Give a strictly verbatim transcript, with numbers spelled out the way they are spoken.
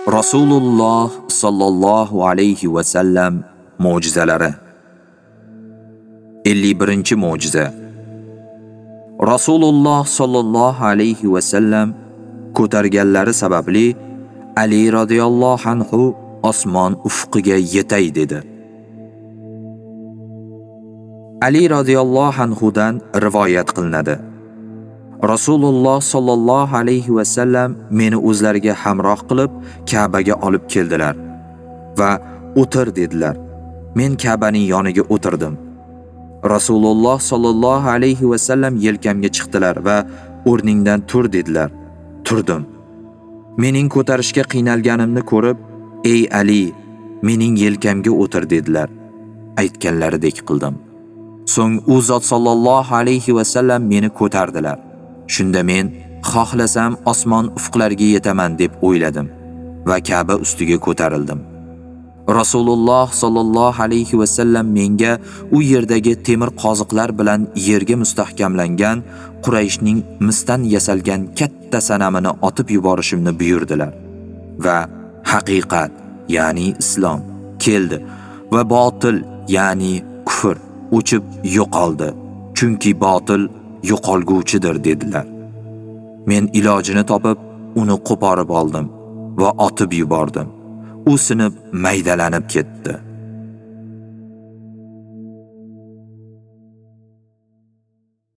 Rasululloh sallallohu alayhi va sallam mo'jizalari. ellik birinchi mo'jiza. Rasululloh sallallohu alayhi va sallam ko'targanlari sababli Ali radhiyallohu anhu osmon ufqiga yetay dedi. Ali radhiyallohu anhu dan rivoyat qilinadi. Rasululloh sallallohu alayhi va sallam meni o'zlariga hamroh qilib Ka'baga olib keldilar va o'tir dedilar. Men Ka'baning yoniga o'tirdim. Rasululloh sallallohu alayhi va sallam yelkamga chiqdilar va o'rningdan tur dedilar. Turdim. Mening ko'tarishga qiynalganimni ko'rib, "Ey Ali, mening yelkamga o'tir" dedilar. Aytganlaridek qildim. So'ng u zot sallallohu alayhi va sallam meni ko'tardilar. Shunda men xohlasam osmon ufqlariga yetaman deb o'yladim va Ka'ba ustiga ko'tarildim. Rasululloh sallallohu alayhi va sallam menga u yerdagi temir qoziqlar bilan yerga mustahkamlangan Qurayshning misdan yasalgan katta sanamini otib yuborishimni buyurdilar va haqiqat, ya'ni islom keldi va botil, ya'ni kufr o'chib yo'qoldi. Chunki botil yo'qolguvchidir dedilar. Men ilojini topib uni qo'porib oldim va otib yubordim. U sinib maydalanib ketdi.